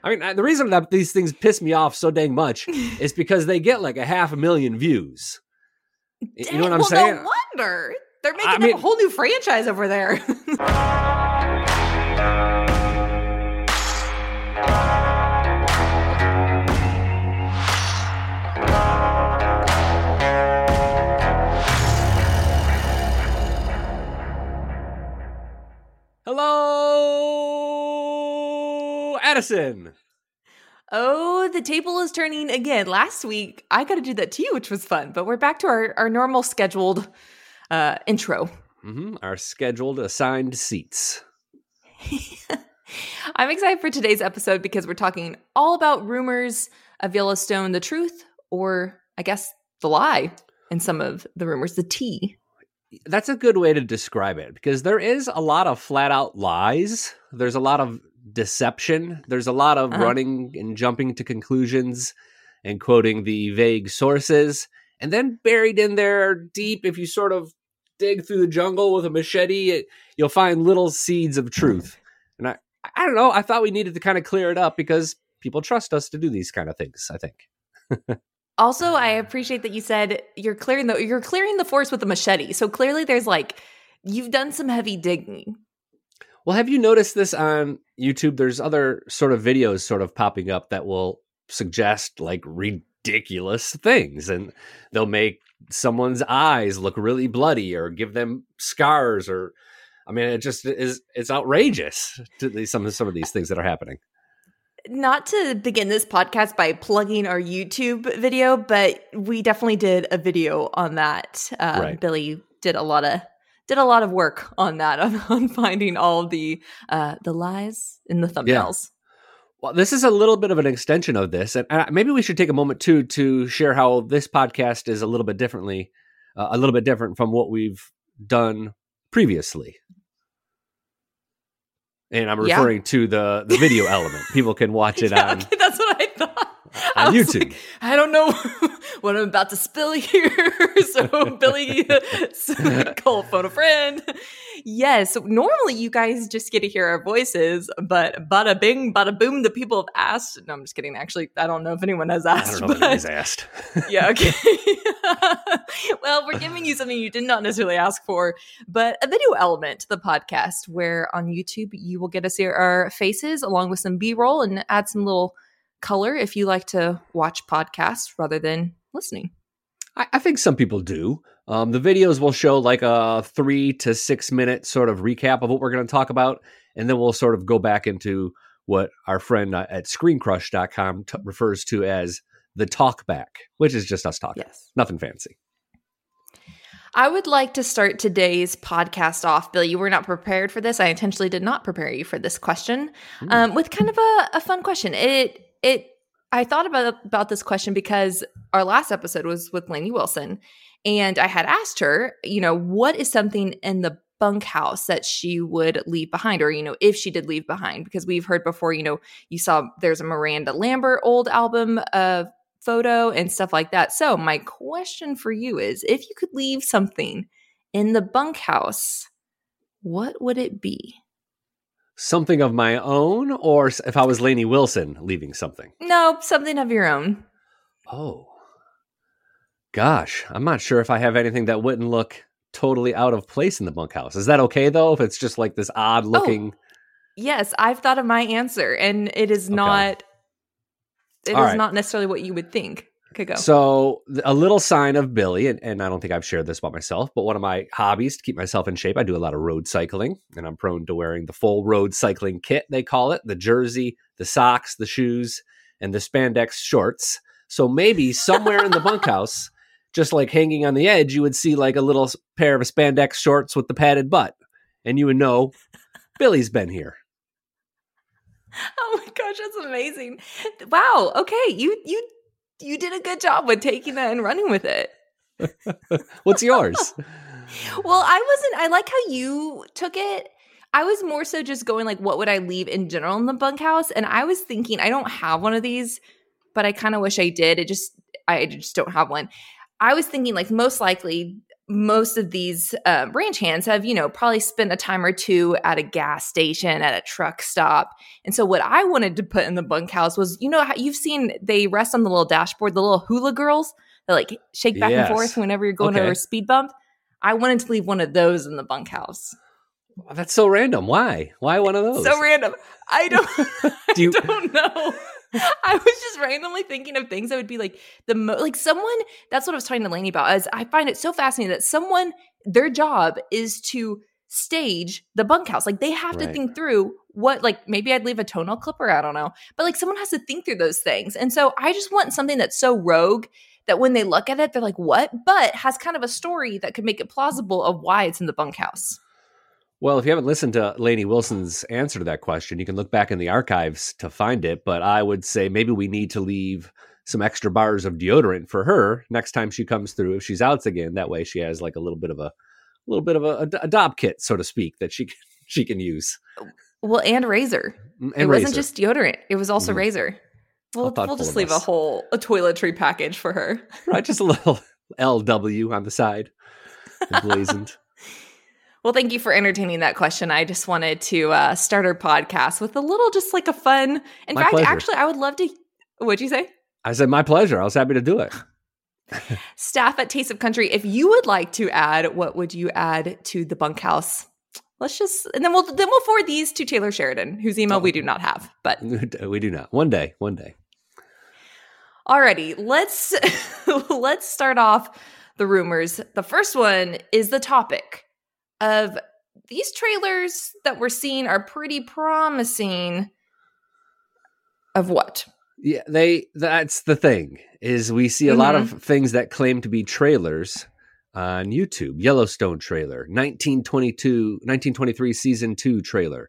I mean, the reason that these things piss me off so dang much is because they get like 500,000 views. You know what I'm saying? No wonder. They're making up a whole new franchise over there. Hello, Addison. Oh, the table is turning again. Last week, I got to do that to you, which was fun. But we're back to our normal scheduled intro. Mm-hmm. Our scheduled assigned seats. I'm excited for today's episode because we're talking all about rumors of Yellowstone, the truth, or I guess the lie in some of the rumors, the tea. That's a good way to describe it because there is a lot of flat out lies. There's a lot of deception. There's a lot of running and jumping to conclusions and quoting the vague sources. And then buried in there deep, if you sort of dig through the jungle with a machete, you'll find little seeds of truth. And I don't know. I thought we needed to kind of clear it up because people trust us to do these kind of things, I think. Also, I appreciate that you said you're clearing the forest with a machete. So clearly there's you've done some heavy digging. Well, have you noticed this on YouTube? There's other sort of videos sort of popping up that will suggest ridiculous things, and they'll make someone's eyes look really bloody or give them scars, or I mean, it just it's outrageous to some of these things that are happening. Not to begin this podcast by plugging our YouTube video, but we definitely did a video on that. Right. Billy did a lot of work on that, on finding all of the lies in the thumbnails. Yeah. Well, this is a little bit of an extension of this, and maybe we should take a moment too to share how this podcast is a little bit different from what we've done previously. And I'm referring to the video element. People can watch it on. Okay, that's what I thought. On YouTube. I don't know what I'm about to spill here. So Billy, call phone a friend. Yes. So normally you guys just get to hear our voices, but bada bing, bada boom, the people have asked. No, I'm just kidding. Actually, I don't know if anyone has asked. I don't know if anyone's asked. Yeah, okay. Well, we're giving you something you did not necessarily ask for, but a video element to the podcast where on YouTube you will get to see our faces along with some B-roll and add some little color if you like to watch podcasts rather than listening. I think some people do. The videos will show a 3 to 6 minute sort of recap of what we're going to talk about. And then we'll sort of go back into what our friend at screencrush.com refers to as the talk back, which is just us talking. Yes. Nothing fancy. I would like to start today's podcast off, Billy. You were not prepared for this. I intentionally did not prepare you for this question with kind of a fun question. I thought about this question because our last episode was with Lainey Wilson, and I had asked her, what is something in the bunkhouse that she would leave behind, or, if she did leave behind, because we've heard before, you saw there's a Miranda Lambert old album of photo and stuff like that. So my question for you is, if you could leave something in the bunkhouse, what would it be? Something of my own, or if I was Lainey Wilson leaving something? No, something of your own. Oh, gosh. I'm not sure if I have anything that wouldn't look totally out of place in the bunkhouse. Is that okay, though, if it's just this odd looking? Oh, yes, I've thought of my answer, and it is not not necessarily what you would think. Okay, go. So a little sign of Billy, and I don't think I've shared this about myself, but one of my hobbies to keep myself in shape, I do a lot of road cycling, and I'm prone to wearing the full road cycling kit, they call it, the jersey, the socks, the shoes, and the spandex shorts. So maybe somewhere in the bunkhouse, just hanging on the edge, you would see a little pair of spandex shorts with the padded butt, and you would know Billy's been here. Oh my gosh, that's amazing. Wow, okay, you did a good job with taking that and running with it. What's yours? Well, I like how you took it. I was more so just going what would I leave in general in the bunkhouse? And I was thinking, I don't have one of these, but I kind of wish I did. I just don't have one. I was thinking most likely most of these ranch hands have, probably spent a time or two at a gas station, at a truck stop. And so what I wanted to put in the bunkhouse was, how you've seen they rest on the little dashboard, the little hula girls that like shake back and forth whenever you're going over a speed bump. I wanted to leave one of those in the bunkhouse. That's so random. Why? Why one of those? So random. I don't know. I was just randomly thinking of things that would be like someone. That's what I was talking to Lainey about. As I find it so fascinating that someone, their job is to stage the bunkhouse. Like they have to think through what, like maybe I'd leave a toenail clipper. I don't know, but like someone has to think through those things. And so I just want something that's so rogue that when they look at it, they're like, "What?" But has kind of a story that could make it plausible of why it's in the bunkhouse. Well, if you haven't listened to Lainey Wilson's answer to that question, you can look back in the archives to find it. But I would say maybe we need to leave some extra bars of deodorant for her next time she comes through. If she's out again, that way she has like a little bit of a dob kit, so to speak, that she can use. Well, and razor. It wasn't just deodorant; it was also razor. We'll just leave a toiletry package for her. Right, just a little LW on the side, emblazoned. Well, thank you for entertaining that question. I just wanted to start our podcast with a little, just like a fun. In fact, pleasure. Actually, I would love to. What'd you say? I said my pleasure. I was happy to do it. Staff at Taste of Country, if you would like to add, what would you add to the bunkhouse? And then we'll forward these to Taylor Sheridan, whose email we do not have, but we do not. One day. Alrighty, let's start off the rumors. The first one is the topic of these trailers that we're seeing are pretty promising. Of what? Yeah, that's the thing, is we see a lot of things that claim to be trailers on YouTube. Yellowstone trailer, 1923 season 2 trailer,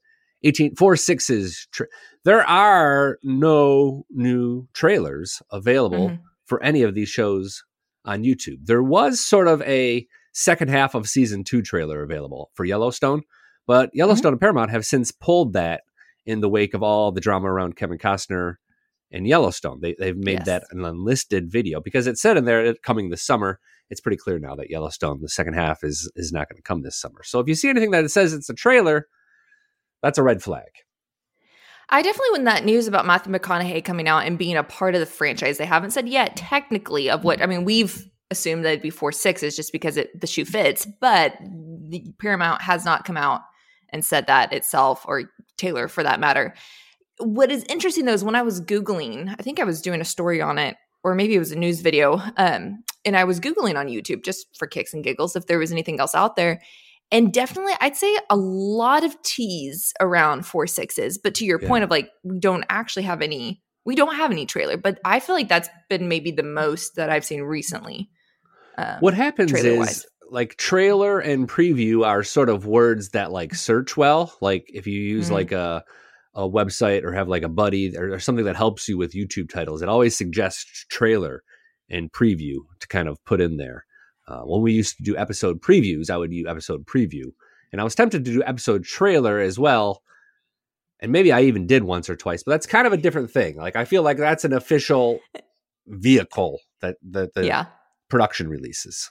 4/6's there are no new trailers available for any of these shows on YouTube. There was sort of a second half of season 2 trailer available for Yellowstone, but Yellowstone and Paramount have since pulled that in the wake of all the drama around Kevin Costner and Yellowstone. They've made that an unlisted video because it said in there coming this summer. It's pretty clear now that Yellowstone, the second half, is not going to come this summer. So if you see anything that it says it's a trailer, that's a red flag. I definitely, when that news about Matthew McConaughey coming out and being a part of the franchise, they haven't said yet technically of what, I mean, we've assumed that it'd be 4/6 just because the shoe fits, but the Paramount has not come out and said that itself, or Taylor for that matter. What is interesting though is when I was Googling, I think I was doing a story on it, or maybe it was a news video, and I was Googling on YouTube just for kicks and giggles if there was anything else out there. And definitely, I'd say a lot of tease around 4/6s. But to your point of like, we don't have any trailer. But I feel like that's been maybe the most that I've seen recently. What happens is like trailer and preview are sort of words that like search well. Like if you use like a website or have like a buddy or something that helps you with YouTube titles, it always suggests trailer and preview to kind of put in there. When we used to do episode previews, I would use episode preview, and I was tempted to do episode trailer as well. And maybe I even did once or twice, but that's kind of a different thing. Like I feel like that's an official vehicle that the production releases.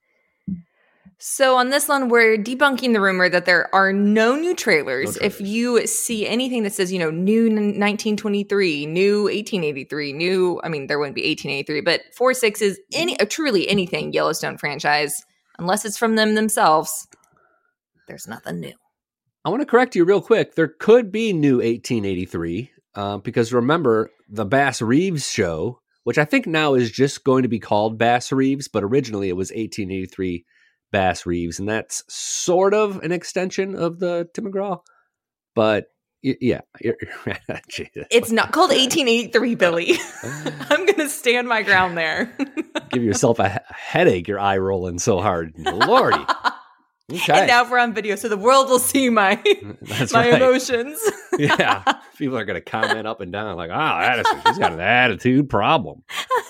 So on this one, we're debunking the rumor that there are no new trailers. If you see anything that says, new 1923, new 1883, there wouldn't be 1883, but 4/6 is truly anything Yellowstone franchise, unless it's from them themselves, there's nothing new. I want to correct you real quick. There could be new 1883 because remember the Bass Reeves show, which I think now is just going to be called Bass Reeves, but originally it was 1883 Bass Reeves, and that's sort of an extension of the Tim McGraw. But yeah, it's not called 1883, Billy. I'm going to stand my ground there. Give yourself a headache. Your eye rolling so hard, Lordy. Okay. And now we're on video, so the world will see my emotions. Yeah, people are going to comment up and down like, she's got an attitude problem.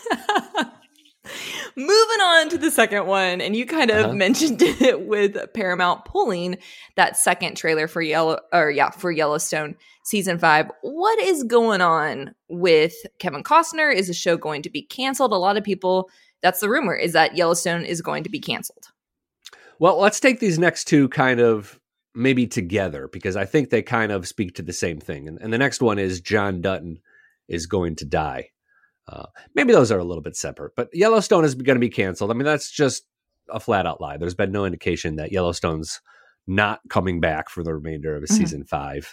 Moving on to the second one, and you kind of mentioned it with Paramount pulling that second trailer for Yellowstone season 5. What is going on with Kevin Costner? Is the show going to be canceled? A lot of people, that's the rumor, is that Yellowstone is going to be canceled. Well, let's take these next two kind of maybe together, because I think they kind of speak to the same thing. And the next one is John Dutton is going to die. Maybe those are a little bit separate, but Yellowstone is going to be canceled. I mean, that's just a flat out lie. There's been no indication that Yellowstone's not coming back for the remainder of season 5.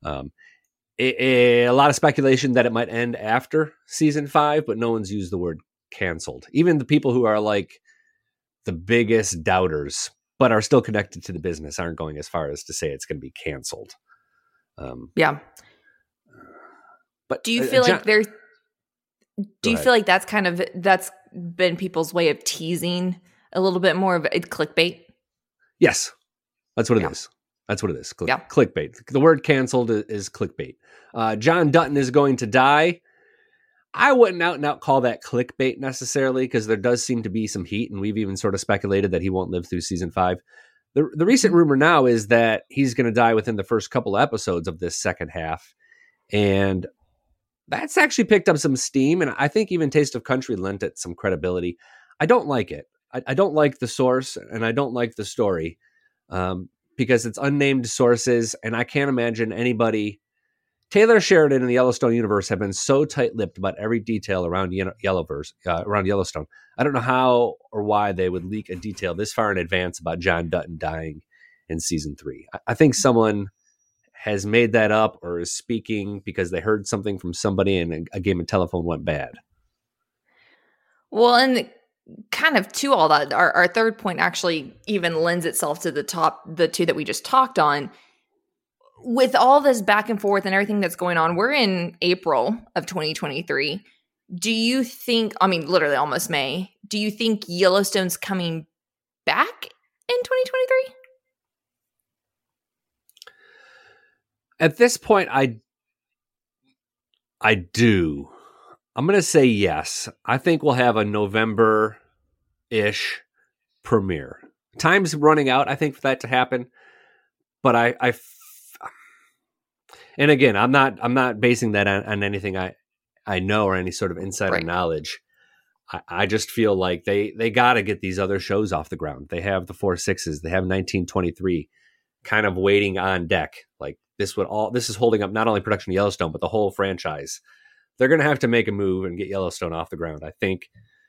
A lot of speculation that it might end after season 5, but no one's used the word canceled. Even the people who are like the biggest doubters, but are still connected to the business, aren't going as far as to say it's going to be canceled. Yeah. But do you feel like there's, do you feel like that's been people's way of teasing a little bit more of a clickbait? Yes. That's what it is. That's what it is. Yeah. Clickbait. The word canceled is clickbait. John Dutton is going to die. I wouldn't out and out call that clickbait necessarily, because there does seem to be some heat, and we've even sort of speculated that he won't live through season 5. The recent rumor now is that he's going to die within the first couple of episodes of this second half, and that's actually picked up some steam, and I think even Taste of Country lent it some credibility. I don't like it. I don't like the source, and I don't like the story, because it's unnamed sources, and I can't imagine anybody. Taylor Sheridan and the Yellowstone universe have been so tight-lipped about every detail around around Yellowstone. I don't know how or why they would leak a detail this far in advance about John Dutton dying in season 3. I think someone has made that up or is speaking because they heard something from somebody and a game of telephone went bad. Well, and kind of to all that, our third point actually even lends itself to the two that we just talked on. With all this back and forth and everything that's going on, we're in April of 2023. Do you think, I mean, literally almost May, do you think Yellowstone's coming back in 2023? At this point, I do. I'm going to say yes. I think we'll have a November-ish premiere. Time's running out, I think, for that to happen. But and again, I'm not basing that on anything I know or any sort of insider knowledge. I just feel like they got to get these other shows off the ground. They have the 4 6s. They have 1923 kind of waiting on deck. Like this is holding up not only production of Yellowstone, but the whole franchise. They're going to have to make a move and get Yellowstone off the ground, I think,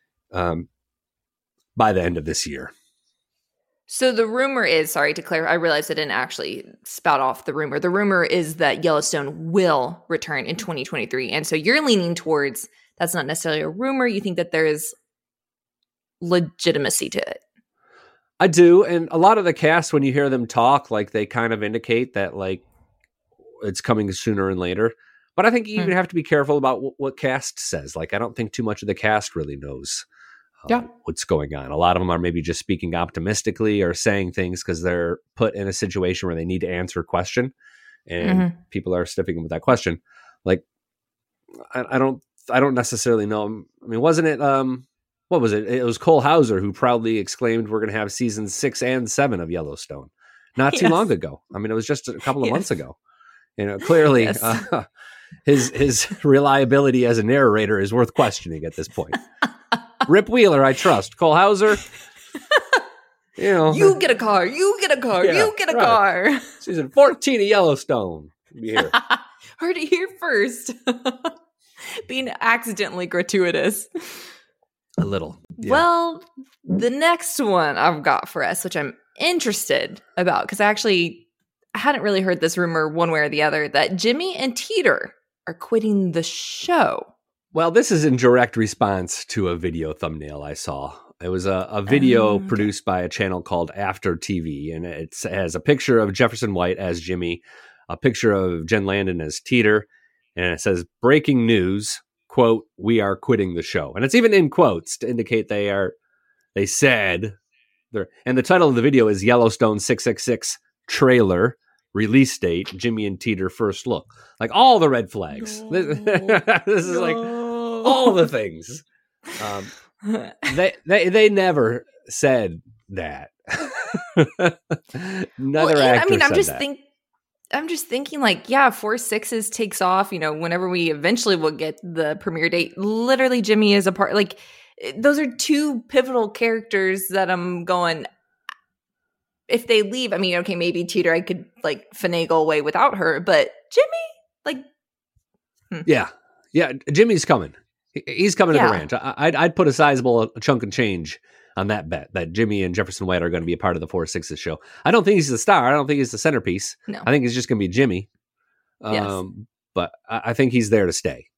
by the end of this year. So the rumor is, sorry to clarify, I realized I didn't actually spout off the rumor. The rumor is that Yellowstone will return in 2023. And so you're leaning towards that's not necessarily a rumor. You think that there is legitimacy to it. I do. And a lot of the cast, when you hear them talk, like they kind of indicate that like it's coming sooner and later. But I think you even have to be careful about what cast says. Like, I don't think too much of the cast really knows what's going on. A lot of them are maybe just speaking optimistically or saying things because they're put in a situation where they need to answer a question, and people are sticking with that question. Like, I don't necessarily know. I mean, wasn't it? What was it? It was Cole Hauser who proudly exclaimed, "We're going to have seasons 6 and 7 of Yellowstone," not too long ago. I mean, it was just a couple of months ago. You know, clearly, his reliability as a narrator is worth questioning at this point. Rip Wheeler, I trust. Cole Hauser, you get a car. You get a car. Yeah, you get a car. Season 14 of Yellowstone. Be here. Heard it here first. Being accidentally gratuitous. A little. Yeah. Well, the next one I've got for us, which I'm interested about, because I hadn't really heard this rumor one way or the other, that Jimmy and Teeter are quitting the show. Well, this is in direct response to a video thumbnail I saw. It was a video produced by a channel called After TV, and it has a picture of Jefferson White as Jimmy, a picture of Jen Landon as Teeter, and it says, "Breaking news, quote, we are quitting the show." And it's even in quotes to indicate they said, and the title of the video is Yellowstone 666 Trailer, Release Date, Jimmy and Teeter First Look. Like all the red flags. No, this is like all the things. They never said that. Another actor I'm just thinking like, yeah, 4 6s takes off, whenever we eventually will get the premiere date. Literally Jimmy is a part, like those are two pivotal characters that I'm going, if they leave, I mean, okay, maybe Teeter I could like finagle away without her, but Jimmy, like, yeah, Jimmy's coming. He's coming to the ranch. I'd put a sizable chunk of change on that bet that Jimmy and Jefferson White are going to be a part of the 4-6 show. I don't think he's the star. I don't think he's the centerpiece. No, I think he's just going to be Jimmy. Yes. But I think he's there to stay.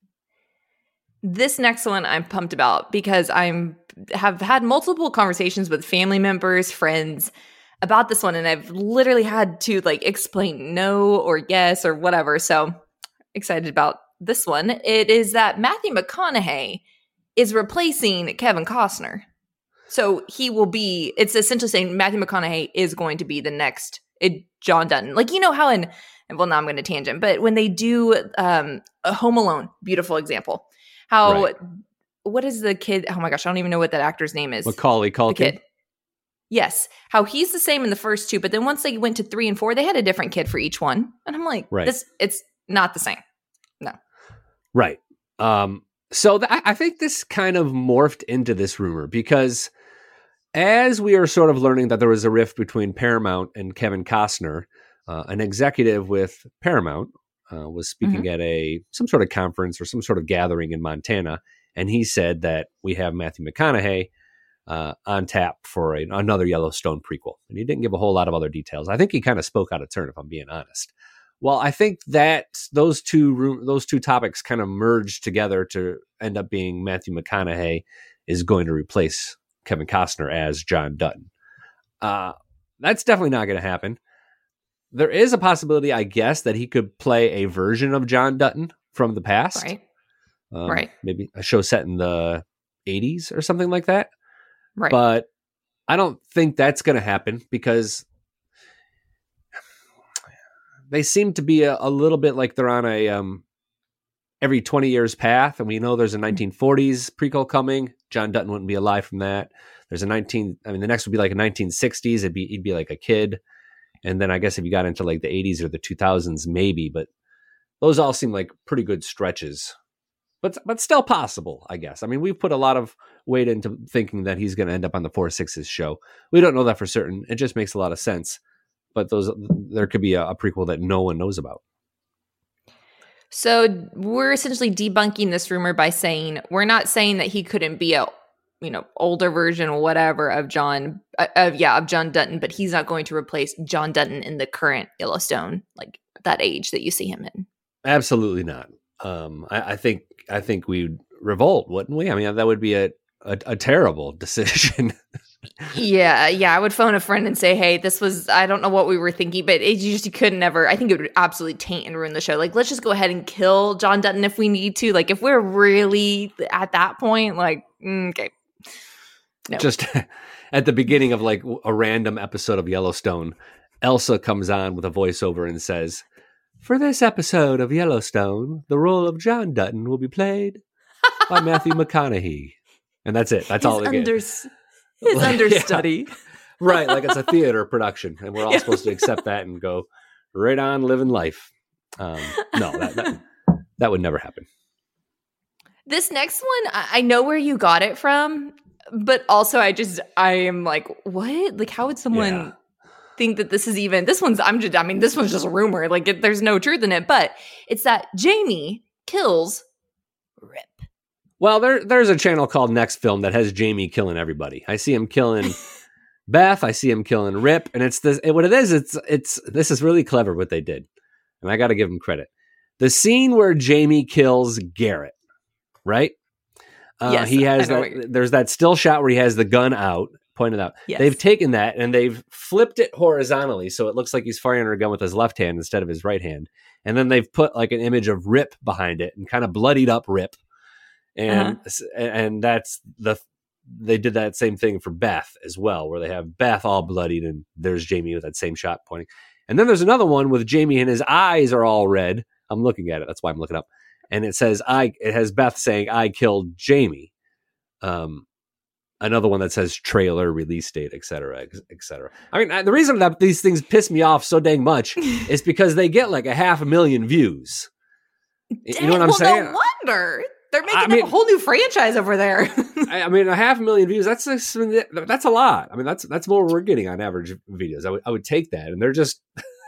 This next one I'm pumped about because have had multiple conversations with family members, friends about this one, and I've literally had to like explain no or yes or whatever. So excited about this one. It is that Matthew McConaughey is replacing Kevin Costner. So he will be, it's essentially saying Matthew McConaughey is going to be the next John Dutton. Like, you know how well, now I'm going to tangent, but when they do a Home Alone, beautiful example. How, what is the kid? Oh my gosh, I don't even know what that actor's name is. Macaulay Culkin. The kid. Yes. How he's the same in the first two, but then once they went to 3 and 4, they had a different kid for each one. And I'm like, it's not the same. No. Right. So I think this kind of morphed into this rumor because as we are sort of learning that there was a rift between Paramount and Kevin Costner, an executive with Paramount was speaking at some sort of conference or some sort of gathering in Montana, and he said that we have Matthew McConaughey on tap for another Yellowstone prequel. And he didn't give a whole lot of other details. I think he kind of spoke out of turn, if I'm being honest. Well, I think that those two topics kind of merged together to end up being Matthew McConaughey is going to replace Kevin Costner as John Dutton. That's definitely not going to happen. There is a possibility, I guess, that he could play a version of John Dutton from the past. Right. Maybe a show set in the 80s or something like that. Right. But I don't think that's going to happen because they seem to be a little bit like they're on a every 20 years path. And we know there's a 1940s prequel coming. John Dutton wouldn't be alive from that. There's the next would be like a 1960s. He'd be like a kid. And then I guess if you got into like the 80s or the 2000s, maybe, but those all seem like pretty good stretches, but still possible, I guess. I mean, we've put a lot of weight into thinking that he's going to end up on the 4-6's show. We don't know that for certain. It just makes a lot of sense, but there could be a prequel that no one knows about. So we're essentially debunking this rumor by saying, we're not saying that he couldn't be a older version or whatever of John Dutton, but he's not going to replace John Dutton in the current Yellowstone, like that age that you see him in. Absolutely not. I think we'd revolt, wouldn't we? I mean, that would be a terrible decision. Yeah. I would phone a friend and say, hey, I don't know what we were thinking, but you couldn't never, I think it would absolutely taint and ruin the show. Like, let's just go ahead and kill John Dutton if we need to. Like, if we're really at that point, like, okay. No. Just at the beginning of like a random episode of Yellowstone, Elsa comes on with a voiceover and says, for this episode of Yellowstone, the role of John Dutton will be played by Matthew McConaughey. And that's it. That's all they get. His understudy. Yeah. Right. Like it's a theater production. And we're all supposed to accept that and go right on living life. No, that would never happen. This next one, I know where you got it from, but also I am like, what? Like, how would someone think that this one's just a rumor. Like, there's no truth in it, but it's that Jamie kills Rip. Well, there's a channel called Next Film that has Jamie killing everybody. I see him killing Beth. I see him killing Rip. And it's this, what it is, this is really clever what they did. And I got to give them credit. The scene where Jamie kills Garrett, right? Yes, he has there's that still shot where he has the gun out, pointed out. Yes. They've taken that and they've flipped it horizontally. So it looks like he's firing a gun with his left hand instead of his right hand. And then they've put like an image of Rip behind it and kind of bloodied up Rip. And and they did that same thing for Beth as well, where they have Beth all bloodied and there's Jamie with that same shot pointing. And then there's another one with Jamie and his eyes are all red. I'm looking at it. That's why I'm looking up. And it says, it has Beth saying, I killed Jamie. Another one that says trailer, release date, et cetera, et cetera. I mean, the reason that these things piss me off so dang much is because they get like 500,000 views. You know what I'm saying? No wonder. They're making a whole new franchise over there. I mean, 500,000 views. That's a lot. I mean, that's more we're getting on average videos. I would take that, and they're just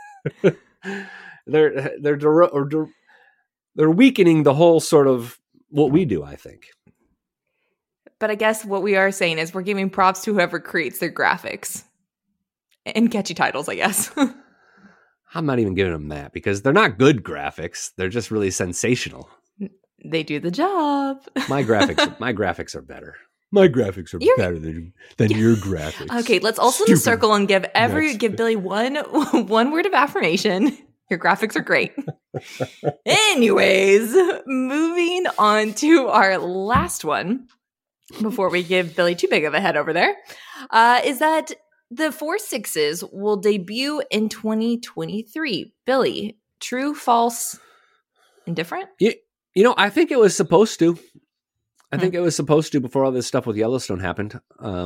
they're weakening the whole sort of what we do, I think. But I guess what we are saying is we're giving props to whoever creates their graphics and catchy titles, I guess. I'm not even giving them that because they're not good graphics. They're just really sensational. They do the job. My graphics are better. My graphics are better than your graphics. Okay, let's also circle and give Billy one word of affirmation. Your graphics are great. Anyways, moving on to our last one before we give Billy too big of a head over there, is that the 4-6s will debut in 2023. Billy, true, false, indifferent? I think it was supposed to. I think it was supposed to before all this stuff with Yellowstone happened.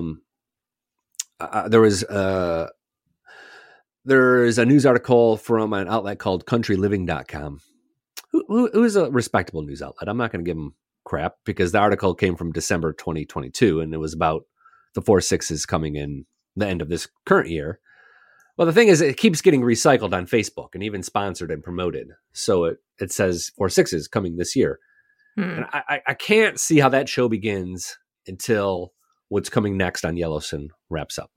There's a news article from an outlet called countryliving.com, who is a respectable news outlet. I'm not going to give them crap because the article came from December 2022, and it was about the 4-6s coming in the end of this current year. Well, the thing is, it keeps getting recycled on Facebook and even sponsored and promoted. So it says 4-6s coming this year. And I can't see how that show begins until what's coming next on Yellowstone wraps up.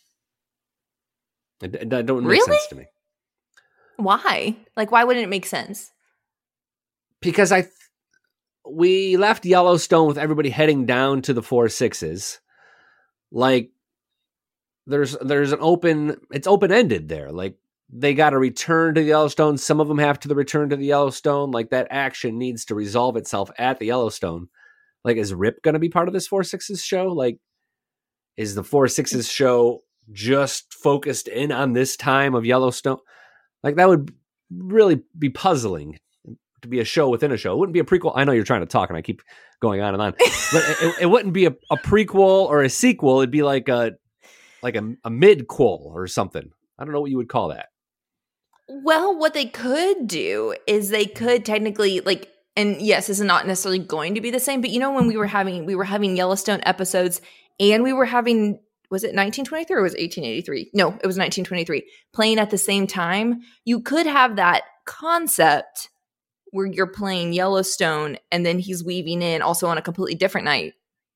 That don't make sense to me. Why? Like, why wouldn't it make sense? Because we left Yellowstone with everybody heading down to the 4-6s. Like, there's it's open-ended there. Like, they got to return to the Yellowstone. Some of them have to return to the Yellowstone. Like, that action needs to resolve itself at the Yellowstone. Like, is Rip going to be part of this 4-6s show? Like, is the 4-6s show just focused in on this time of Yellowstone? Like, that would really be puzzling to be a show within a show. It wouldn't be a prequel. I know you're trying to talk and I keep going on and on, but it wouldn't be a prequel or a sequel. It'd be like a mid-quel or something. I don't know what you would call that. Well, what they could do is they could technically, like, and yes, this is not necessarily going to be the same, but when we were having Yellowstone episodes and we were having, was it 1923 or was it 1883? No, it was 1923 playing at the same time. You could have that concept where you're playing Yellowstone and then he's weaving in also on a completely different night.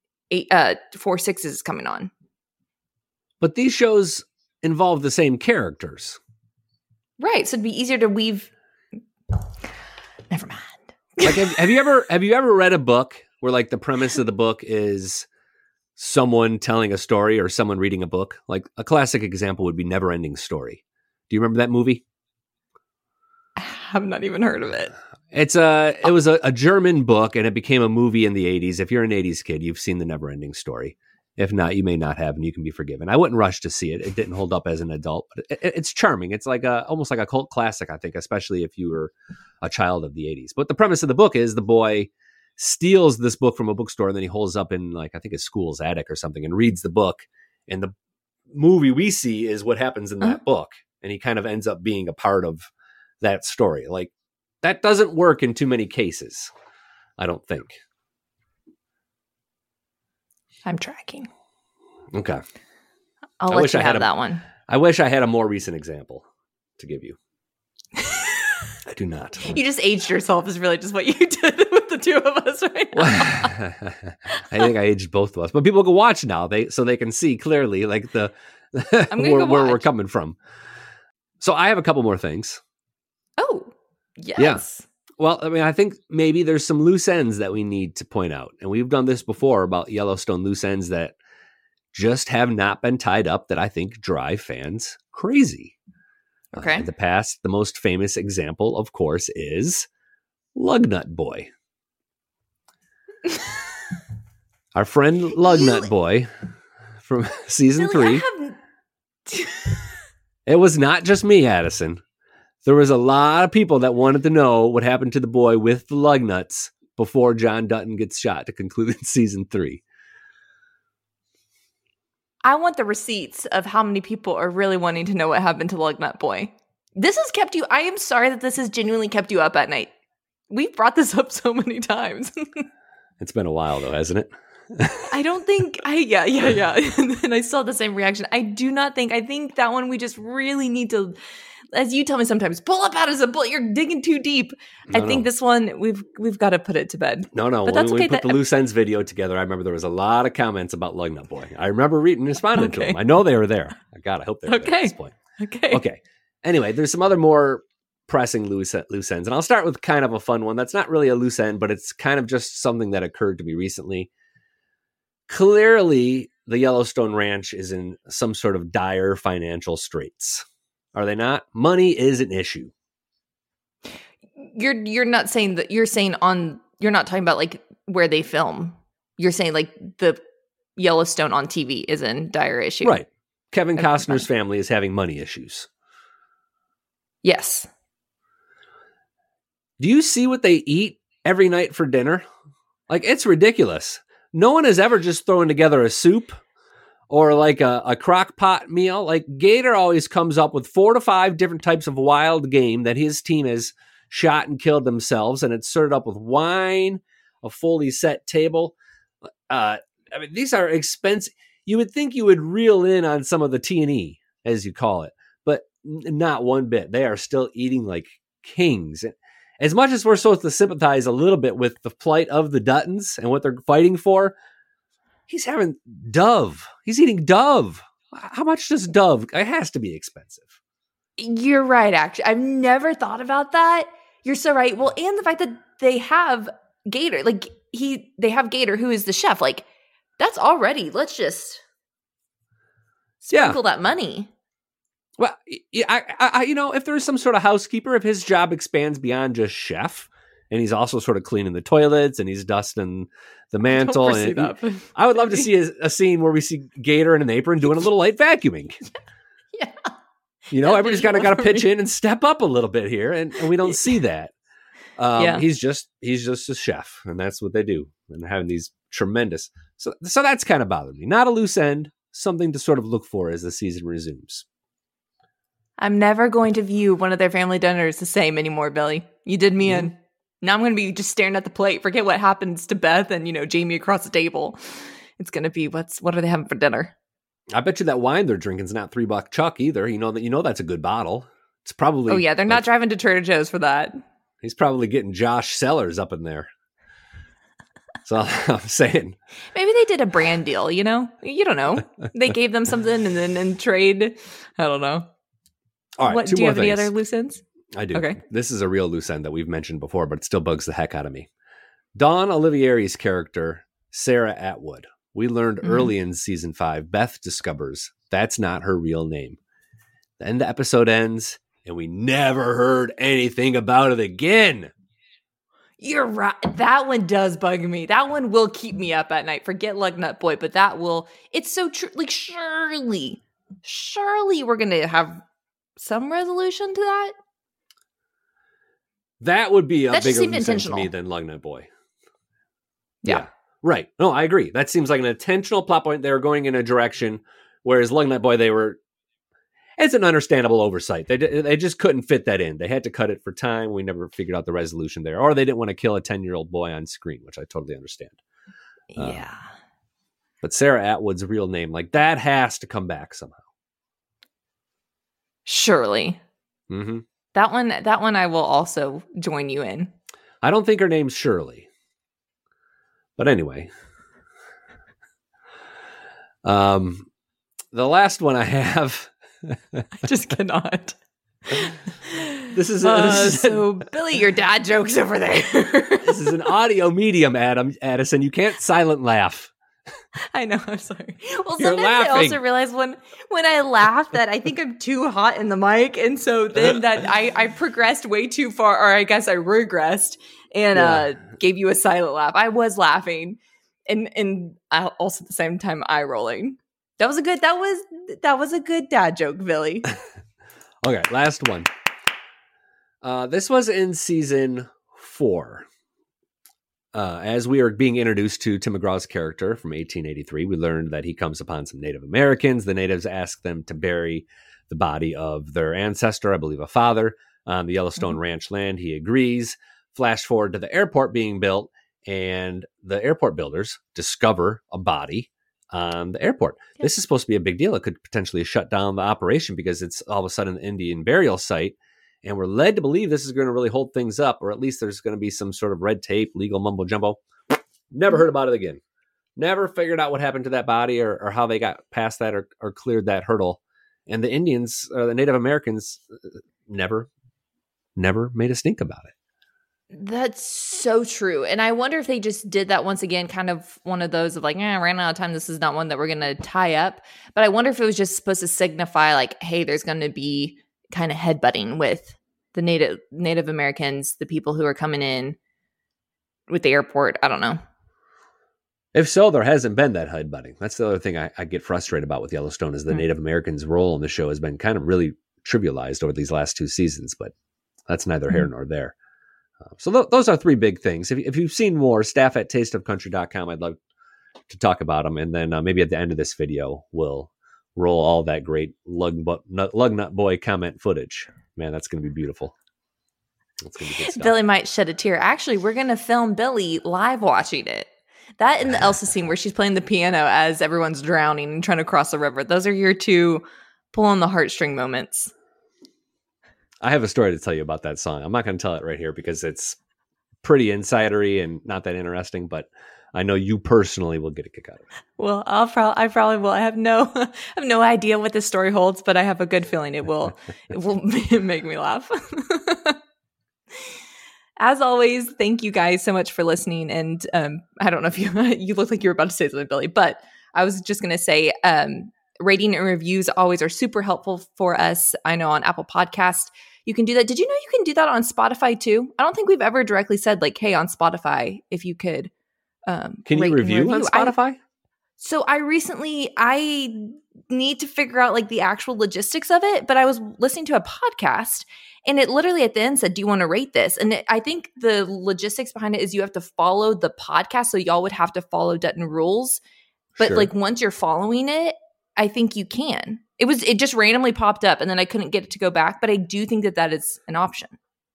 4-6s is coming on. But these shows involve the same characters. Right, so it'd be easier to weave. Never mind. Like, have you ever read a book where, like, the premise of the book is someone telling a story or someone reading a book? Like, a classic example would be Neverending Story. Do you remember that movie? I have not even heard of it. It was a German book, and it became a movie in the 80s. If you're an 80s kid, you've seen the Neverending Story. If not, you may not have, and you can be forgiven. I wouldn't rush to see it. It didn't hold up as an adult, but it's charming. It's like almost like a cult classic, I think, especially if you were a child of the 80s. But the premise of the book is the boy steals this book from a bookstore, and then he holds up in, like, I think his school's attic or something, and reads the book. And the movie we see is what happens in that book, and he kind of ends up being a part of that story. Like, that doesn't work in too many cases, I don't think. I'm tracking. Okay. I'll let you have that one. I wish I had a more recent example to give you. I do not. You just aged yourself is really just what you did with the two of us right now. I think I aged both of us. But people can watch now so they can see clearly, like, the where we're coming from. So I have a couple more things. Oh, yes. Yeah. Well, I mean, I think maybe there's some loose ends that we need to point out. And we've done this before about Yellowstone loose ends that just have not been tied up that I think drive fans crazy. Okay. In the past, the most famous example, of course, is Lugnut Boy. Our friend Lugnut Boy from season 3. It was not just me, Addison. There was a lot of people that wanted to know what happened to the boy with the lug nuts before John Dutton gets shot to conclude in season 3. I want the receipts of how many people are really wanting to know what happened to Lugnut Boy. This has kept you, I am sorry that this has genuinely kept you up at night. We've brought this up so many times. It's been a while, though, hasn't it? I don't think yeah. And then I saw the same reaction. I think that one we just really need to, as you tell me sometimes, pull up out of a bullet. You're digging too deep. I think this one we've got to put it to bed. No. But that's when we put the loose ends video together, I remember there was a lot of comments about Lug Nut Boy. I remember reading and responding to them. I know they were there. God, I hope they were there at this point. Okay. Anyway, there's some other more pressing loose ends, and I'll start with kind of a fun one. That's not really a loose end, but it's kind of just something that occurred to me recently. Clearly, the Yellowstone Ranch is in some sort of dire financial straits. Are they not? Money is an issue. You're not saying that. You're not talking about like where they film. You're saying like the Yellowstone on TV is in dire issue. Right. Kevin Costner's family is having money issues. Yes. Do you see what they eat every night for dinner? Like, it's ridiculous. No one has ever just thrown together a soup or like a crock pot meal. Like, Gator always comes up with 4 to 5 different types of wild game that his team has shot and killed themselves, and it's served up with wine, a fully set table. I mean, these are expensive. You would think you would reel in on some of the T&E, as you call it, but not one bit. They are still eating like kings. As much as we're supposed to sympathize a little bit with the plight of the Duttons and what they're fighting for, he's having dove. He's eating dove. How much does dove? It has to be expensive. You're right, actually. I've never thought about that. You're so right. Well, and the fact that they have Gator, like they have Gator, who is the chef. Like, that's already, let's just sprinkle that money. Well, I if there's some sort of housekeeper, if his job expands beyond just chef, and he's also sort of cleaning the toilets and he's dusting the mantle, I would love to see a scene where we see Gator in an apron doing a little light vacuuming. Yeah, everybody's got to pitch in and step up a little bit here, and we don't see that. He's just a chef, and that's what they do, and they're having these tremendous. So that's kind of bothered me. Not a loose end, something to sort of look for as the season resumes. I'm never going to view one of their family dinners the same anymore, Billy. You did me in. Now I'm going to be just staring at the plate. Forget what happens to Beth and, Jamie across the table. It's going to be, what are they having for dinner? I bet you that wine they're drinking is not $3 Chuck either. That's a good bottle. It's probably. Oh yeah, they're not driving to Trader Joe's for that. He's probably getting Josh Sellers up in there. So I'm saying. Maybe they did a brand deal, You don't know. They gave them something and then in trade, I don't know. All right, do you have any other loose ends? I do. Okay. This is a real loose end that we've mentioned before, but it still bugs the heck out of me. Dawn Olivieri's character, Sarah Atwood. We learned early in season 5, Beth discovers that's not her real name. Then the episode ends, and we never heard anything about it again. You're right. That one does bug me. That one will keep me up at night. Forget Lug Nut Boy, but that will. It's so true. Like, surely we're going to have some resolution to that. That would be a bigger reason to me than Lug Nut Boy. Yeah. Right. No, I agree. That seems like an intentional plot point. They were going in a direction, whereas Lug Nut Boy, it's an understandable oversight. They just couldn't fit that in. They had to cut it for time. We never figured out the resolution there. Or they didn't want to kill a 10-year-old boy on screen, which I totally understand. Yeah. But Sarah Atwood's real name, like, that has to come back somehow. Surely. Mm-hmm. That one I will also join you in. I don't think her name's Shirley. But anyway. The last one I have. I just cannot. This is Billy, your dad jokes over there. This is an audio medium, Addison. You can't silent laugh. I know, I'm sorry. Well, You're sometimes laughing. I also realize when I laugh that I think I'm too hot in the mic, and so then that I progressed way too far, or I guess I regressed and gave you a silent laugh. I was laughing, and also at the same time eye rolling. That was a good dad joke, Billy. Okay, last one. This was in season 4. As we are being introduced to Tim McGraw's character from 1883, we learned that he comes upon some Native Americans. The natives ask them to bury the body of their ancestor, I believe a father, on the Yellowstone Ranch land. He agrees. Flash forward to the airport being built, and the airport builders discover a body on the airport. Yep. This is supposed to be a big deal. It could potentially shut down the operation because it's all of a sudden an Indian burial site. And we're led to believe this is going to really hold things up, or at least there's going to be some sort of red tape, legal mumbo jumbo. Never heard about it again. Never figured out what happened to that body or how they got past that or cleared that hurdle. And the Indians, or the Native Americans, never made a stink about it. That's so true. And I wonder if they just did that once again, kind of one of those of like, ran out of time. This is not one that we're going to tie up. But I wonder if it was just supposed to signify like, hey, there's going to be kind of headbutting with the Native Americans, the people who are coming in with the airport. I don't know. If so, there hasn't been that headbutting. That's the other thing I get frustrated about with Yellowstone is the Native Americans' role in the show has been kind of really trivialized over these last 2 seasons, but that's neither here nor there. So those are 3 big things. If you've seen more, staff at tasteofcountry.com, I'd love to talk about them. And then maybe at the end of this video, we'll roll all that great lug nut boy comment footage. Man, that's going to be beautiful. That's going to be good stuff. Billy might shed a tear. Actually, we're going to film Billy live watching it. That and the Elsa scene where she's playing the piano as everyone's drowning and trying to cross the river. Those are your 2 pull on the heartstring moments. I have a story to tell you about that song. I'm not going to tell it right here because it's pretty insidery and not that interesting, but I know you personally will get a kick out of it. Well, I probably will. I have no idea what this story holds, but I have a good feeling it will make me laugh. As always, thank you guys so much for listening. And I don't know if you look like you were about to say something, Billy, but I was just going to say rating and reviews always are super helpful for us. I know on Apple Podcast, you can do that. Did you know you can do that on Spotify too? I don't think we've ever directly said like, hey, on Spotify, if you could can you review on Spotify? I need to figure out like the actual logistics of it, but I was listening to a podcast and it literally at the end said, do you want to rate this? And I think the logistics behind it is you have to follow the podcast. So y'all would have to follow Dutton rules. But like once you're following it, I think you can. It just randomly popped up and then I couldn't get it to go back. But I do think that is an option.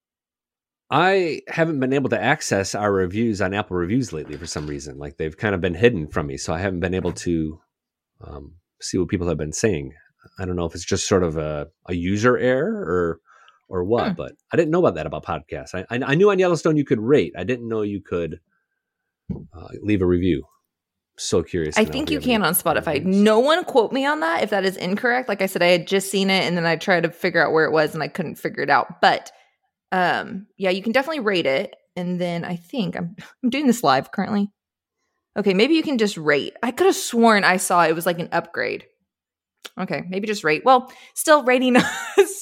I haven't been able to access our reviews on Apple Reviews lately for some reason. Like they've kind of been hidden from me. So I haven't been able to see what people have been saying. I don't know if it's just sort of a user error or what, but I didn't know about that about podcasts. I knew on Yellowstone you could rate. I didn't know you could leave a review. So curious. I think you can on Spotify. Reviews. No one quote me on that if that is incorrect. Like I said, I had just seen it and then I tried to figure out where it was and I couldn't figure it out. But yeah, you can definitely rate it. And then I think I'm doing this live currently. Okay, maybe you can just rate. I could have sworn I saw it was like an upgrade. Okay, maybe just rate. Well, still rating on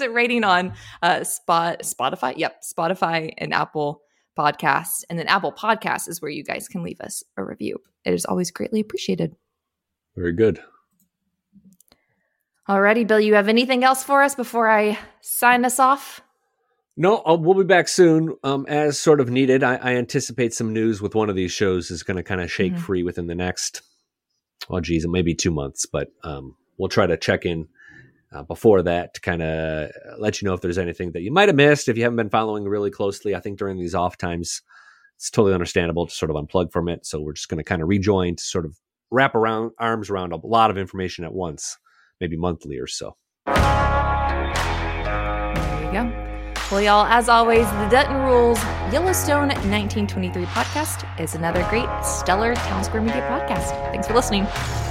Spotify. Yep, Spotify and Apple Podcasts. And then Apple Podcasts is where you guys can leave us a review. It is always greatly appreciated. Very good. Alrighty, Bill, you have anything else for us before I sign us off? No, we'll be back soon as sort of needed. I anticipate some news with one of these shows is going to kind of shake free within the next, maybe 2 months. But we'll try to check in before that to kind of let you know if there's anything that you might have missed. If you haven't been following really closely, I think during these off times, it's totally understandable to sort of unplug from it. So we're just going to kind of rejoin to sort of wrap arms around a lot of information at once, maybe monthly or so. There you go. Well, y'all, as always, the Dutton Rules Yellowstone 1923 podcast is another great Stellar Town Square Media podcast. Thanks for listening.